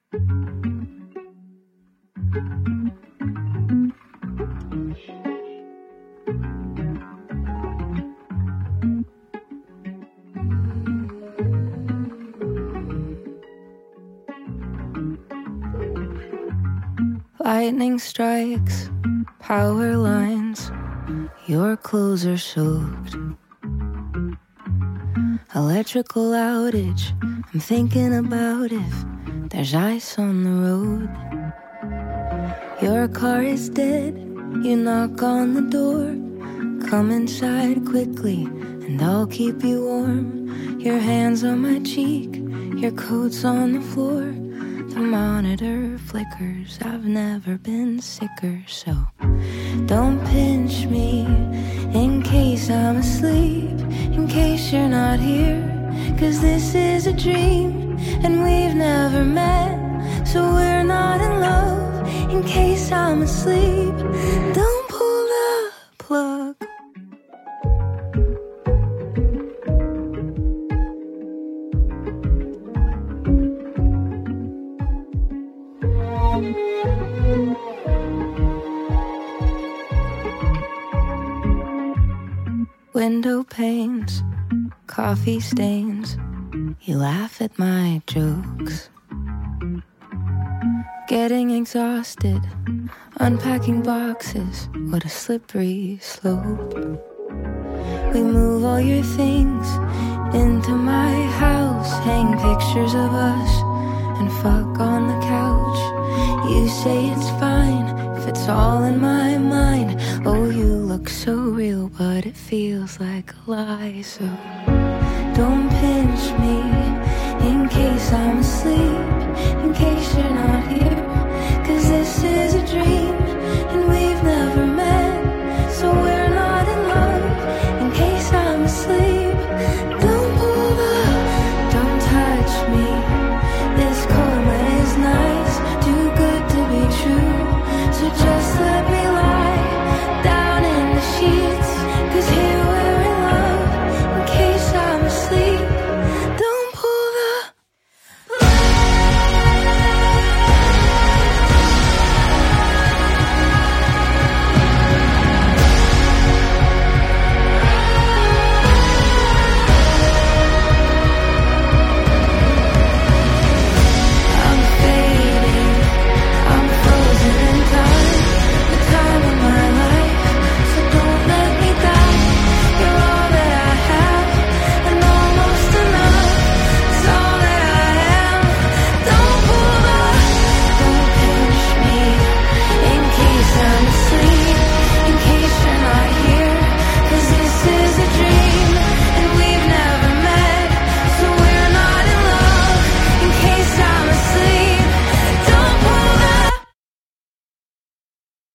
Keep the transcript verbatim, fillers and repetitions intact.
Lightning strikes, power lines, your clothes are soaked. Electrical outage, I'm thinking about if there's ice on the road. Your car is dead, you knock on the door. Come inside quickly and I'll keep you warm. Your hands on my cheek, your coat's on the floor. The monitor flickers, I've never been sicker. So don't pinch me in case I'm asleep, in case you're not here. Cause this is a dream and we've never met, so we're not in love. In case I'm asleep, don't pull the plug. Window panes, coffee stains, you laugh at my jokes. Getting exhausted, unpacking boxes, what a slippery slope. We move all your things into my house, hang pictures of us and fuck on the couch. You say it's fine if it's all in my mind. Oh, you look so real, but it feels like a lie. So don't pinch me in case I'm asleep,